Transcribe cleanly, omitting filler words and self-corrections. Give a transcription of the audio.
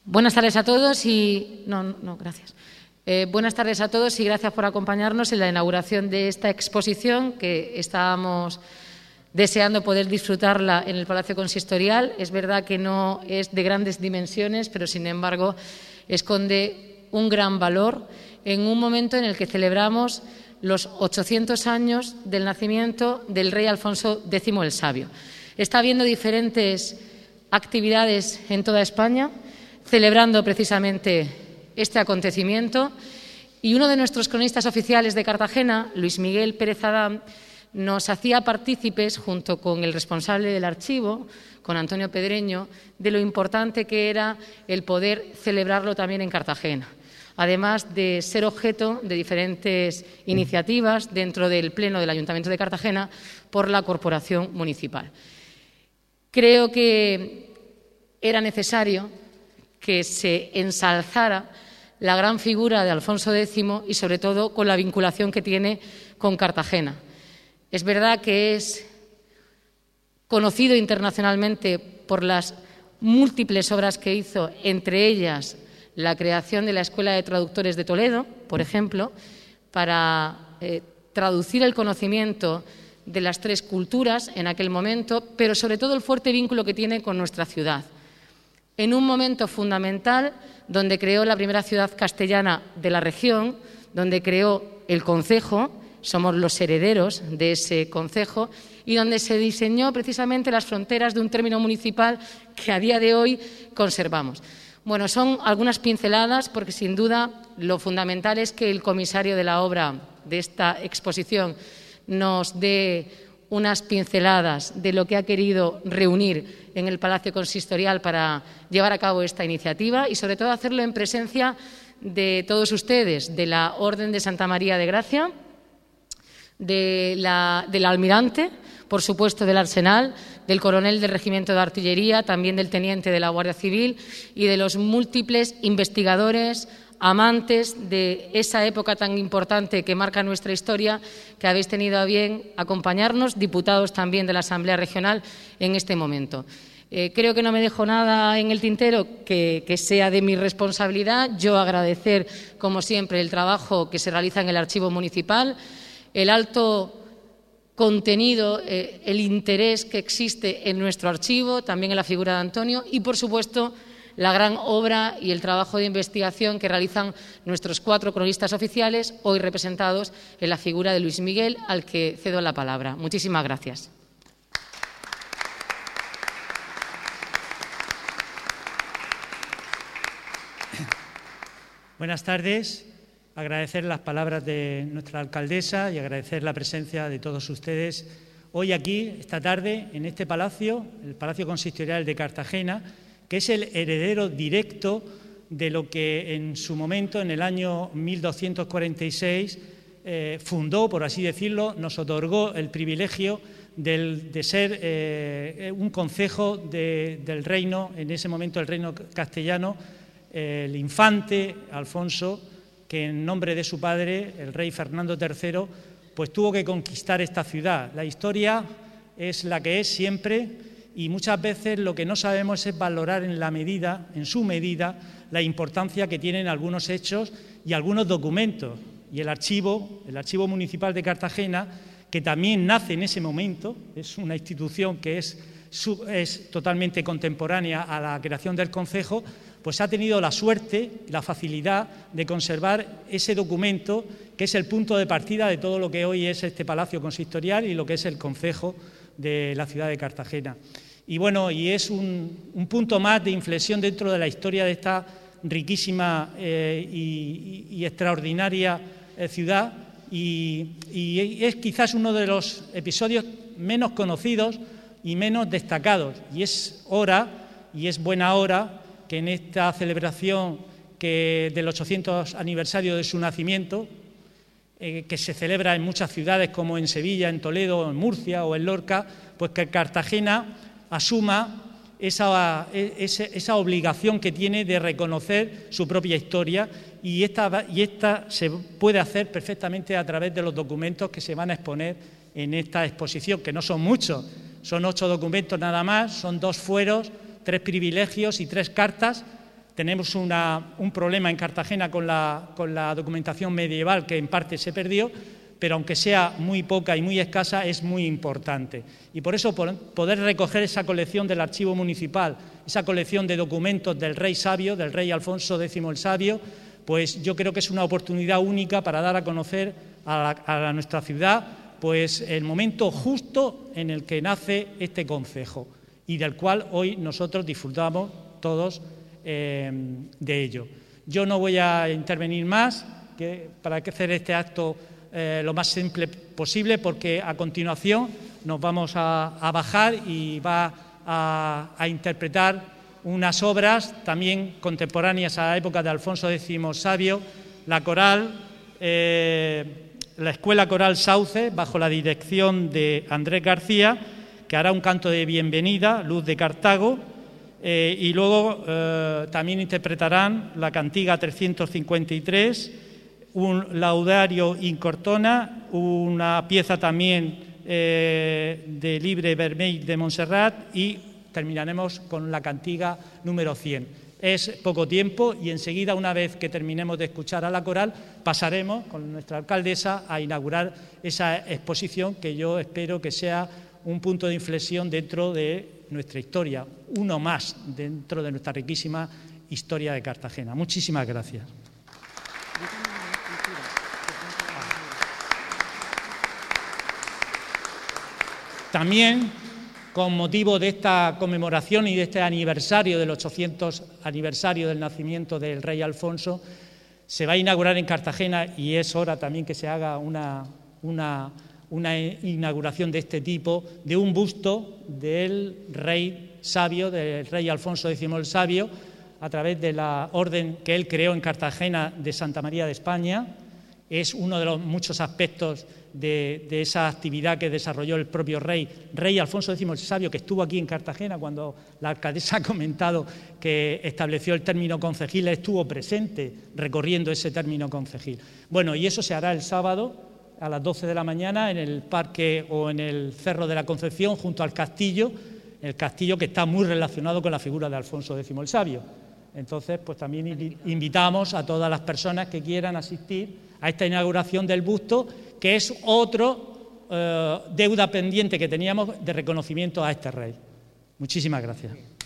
Buenas tardes a todos y gracias. Buenas tardes a todos y gracias por acompañarnos en la inauguración de esta exposición que estábamos deseando poder disfrutarla en el Palacio Consistorial. Es verdad que no es de grandes dimensiones, pero sin embargo esconde un gran valor en un momento en el que celebramos los 800 años del nacimiento del rey Alfonso X el Sabio. Está habiendo diferentes actividades en toda España celebrando precisamente este acontecimiento, y uno de nuestros cronistas oficiales de Cartagena, Luis Miguel Pérez Adán, nos hacía partícipes, junto con el responsable del archivo, con Antonio Pedreño, de lo importante que era el poder celebrarlo también en Cartagena, además de ser objeto de diferentes iniciativas dentro del Pleno del Ayuntamiento de Cartagena por la Corporación Municipal. Creo que era necesario que se ensalzara la gran figura de Alfonso X y, sobre todo, con la vinculación que tiene con Cartagena. Es verdad que es conocido internacionalmente por las múltiples obras que hizo, entre ellas la creación de la Escuela de Traductores de Toledo, por ejemplo, para traducir el conocimiento de las tres culturas en aquel momento, pero sobre todo el fuerte vínculo que tiene con nuestra ciudad. En un momento fundamental donde creó la primera ciudad castellana de la región, donde creó el concejo, somos los herederos de ese concejo, y donde se diseñó precisamente las fronteras de un término municipal que a día de hoy conservamos. Bueno, son algunas pinceladas porque sin duda lo fundamental es que el comisario de la obra de esta exposición nos dé unas pinceladas de lo que ha querido reunir en el Palacio Consistorial para llevar a cabo esta iniciativa y, sobre todo, hacerlo en presencia de todos ustedes, de la Orden de Santa María de Gracia, del almirante, por supuesto, del Arsenal, del coronel del Regimiento de Artillería, también del teniente de la Guardia Civil y de los múltiples investigadores, amantes de esa época tan importante que marca nuestra historia, que habéis tenido a bien acompañarnos, diputados también de la Asamblea Regional en este momento. Creo que no me dejo nada en el tintero que sea de mi responsabilidad. Yo agradecer, como siempre, el trabajo que se realiza en el Archivo Municipal, el alto contenido, el interés que existe en nuestro archivo, también en la figura de Antonio y, por supuesto, la gran obra y el trabajo de investigación que realizan nuestros 4 cronistas oficiales, hoy representados en la figura de Luis Miguel, al que cedo la palabra. Muchísimas gracias. Buenas tardes. Agradecer las palabras de nuestra alcaldesa y agradecer la presencia de todos ustedes hoy aquí, esta tarde, en este palacio, el Palacio Consistorial de Cartagena, que es el heredero directo de lo que en su momento, en el año 1246, fundó, por así decirlo, nos otorgó el privilegio de ser un concejo del reino, en ese momento el reino castellano, el infante Alfonso, que en nombre de su padre, el rey Fernando III, pues tuvo que conquistar esta ciudad. La historia es la que es siempre, y muchas veces lo que no sabemos es valorar en su medida, la importancia que tienen algunos hechos y algunos documentos. Y el Archivo Municipal de Cartagena, que también nace en ese momento, es una institución que es totalmente contemporánea a la creación del concejo, pues ha tenido la suerte, la facilidad de conservar ese documento que es el punto de partida de todo lo que hoy es este Palacio Consistorial y lo que es el concejo de la ciudad de Cartagena. Y bueno, y es un punto más de inflexión dentro de la historia de esta riquísima y extraordinaria ciudad, y es quizás uno de los episodios menos conocidos y menos destacados. Y es hora, y es buena hora, que en esta celebración del 800 aniversario de su nacimiento, que se celebra en muchas ciudades como en Sevilla, en Toledo, en Murcia o en Lorca, pues que Cartagena asuma esa obligación que tiene de reconocer su propia historia, y esta se puede hacer perfectamente a través de los documentos que se van a exponer en esta exposición, que no son muchos, son 8 documentos nada más, son 2 fueros, 3 privilegios y 3 cartas tenemos un problema en Cartagena con la documentación medieval que en parte se perdió, pero aunque sea muy poca y muy escasa, es muy importante. Y por eso poder recoger esa colección del Archivo Municipal, esa colección de documentos del rey sabio, del rey Alfonso X el Sabio, pues yo creo que es una oportunidad única para dar a conocer a nuestra ciudad pues el momento justo en el que nace este concejo y del cual hoy nosotros disfrutamos todos de ello. Yo no voy a intervenir más para hacer este acto lo más simple posible, porque a continuación nos vamos a bajar y va a interpretar unas obras también contemporáneas a la época de Alfonso X Sabio, la coral, la Escuela Coral Sauce, bajo la dirección de Andrés García, que hará un canto de bienvenida, Luz de Cartago, y luego también interpretarán la cantiga 353, un laudario in Cortona, una pieza también de Libre Vermell de Montserrat, y terminaremos con la cantiga número 100. Es poco tiempo y enseguida, una vez que terminemos de escuchar a la coral, pasaremos con nuestra alcaldesa a inaugurar esa exposición que yo espero que sea un punto de inflexión dentro de nuestra historia, uno más dentro de nuestra riquísima historia de Cartagena. Muchísimas gracias. También, con motivo de esta conmemoración y de este aniversario, del 800 aniversario del nacimiento del rey Alfonso, se va a inaugurar en Cartagena, y es hora también que se haga una inauguración de este tipo, de un busto del rey sabio, del rey Alfonso X el Sabio, a través de la orden que él creó en Cartagena de Santa María de España. Es uno de los muchos aspectos de esa actividad que desarrolló el propio rey Alfonso X el Sabio, que estuvo aquí en Cartagena cuando la alcaldesa ha comentado que estableció el término concejil. Estuvo presente recorriendo ese término concejil. Bueno, y eso se hará el sábado a las 12 de la mañana en el parque o en el Cerro de la Concepción, junto al castillo, el castillo que está muy relacionado con la figura de Alfonso X el Sabio. Entonces, pues también invitamos a todas las personas que quieran asistir a esta inauguración del busto, que es otro deuda pendiente que teníamos de reconocimiento a este rey. Muchísimas gracias.